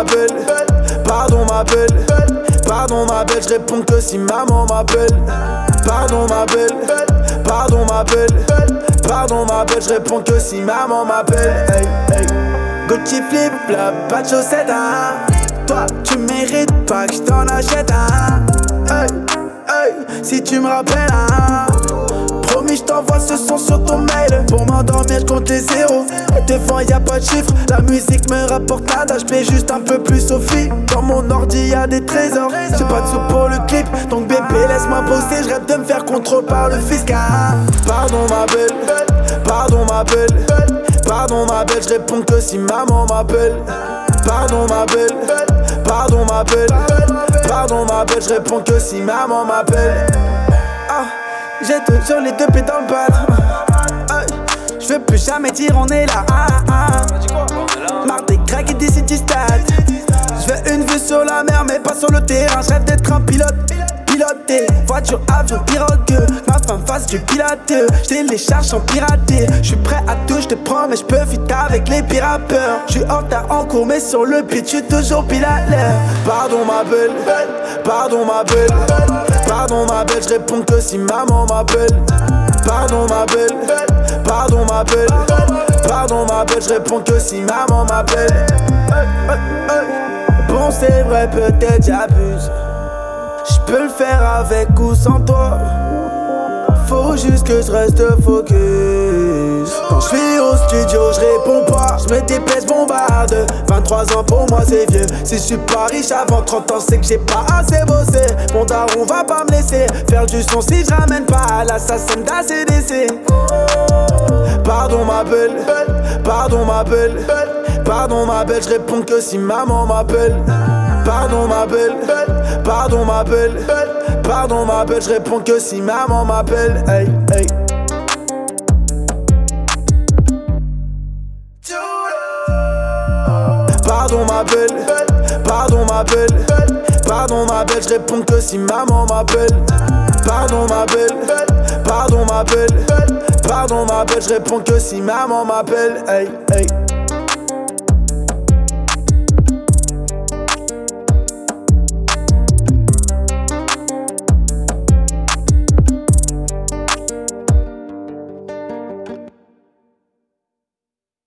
ma belle, pardon ma belle, pardon ma belle, je réponds que si maman m'appelle. Pardon ma belle, pardon ma belle, pardon ma belle, je réponds que si maman m'appelle. Hey, hey. Gucci flip flop, pas de chaussettes, hein. Toi, tu mérites pas que je t'en achète, hein. Hey, hey, si tu me rappelles, hein. Promis, je t'envoie ce son sur ton mail. Pour m'endormir, je compte les zéros. Et devant, y'a pas de chiffres. La musique me rapporte nada, je paye juste un peu plus au fil. Dans mon ordi, y'a des trésors. J'ai pas de sous pour le clip. Donc bébé, laisse-moi bosser. Je rêve de me faire contrôle par le fisc, hein. Pardon ma belle, pardon ma belle, pardon ma belle, je réponds que si maman m'appelle. Pardon ma belle, pardon ma belle, pardon ma belle, je réponds que si maman m'appelle. Ah, j'ai toujours les deux pieds dans le pad. Je veux plus jamais dire on est là. Marre des cracks et des city stats. Je veux une vue sur la mer mais pas sur le terrain. Je rêve d'être un pilote. Piloté, voiture, avion, pirogue. Ma femme fasse du pilote. J'te les charge en piraté. J'suis prêt à tout, j'te promets, j'peux fit avec les pires rappeurs. J'suis en retard en cours mais sur le beat, j'suis toujours pile à l'heure. Pardon ma belle, pardon ma belle, pardon ma belle, j'réponds que si maman m'appelle. Pardon ma belle, pardon ma belle, pardon ma belle, j'réponds que si maman m'appelle. Bon c'est vrai, peut-être j'abuse. J'peux le faire avec ou sans toi. Faut juste que je reste focus. Quand j'suis au studio, j'réponds pas. J'me dépêche, bombarde. 23 ans pour moi c'est vieux. Si j'suis pas riche avant 30 ans, c'est que j'ai pas assez bossé. Mon daron va pas me laisser faire du son si j'ramène pas l'assassin d'ACDC. Pardon ma belle, pardon ma belle, pardon ma belle, j'réponds que si maman m'appelle. Pardon ma belle, pardon ma belle, pardon ma belle, j'réponds que si maman m'appelle. Hey, hey. Pardon ma belle, pardon ma belle, pardon ma belle, j'réponds que si maman m'appelle. Pardon ma belle, pardon ma belle, pardon ma belle, j'réponds que si maman m'appelle. Hey.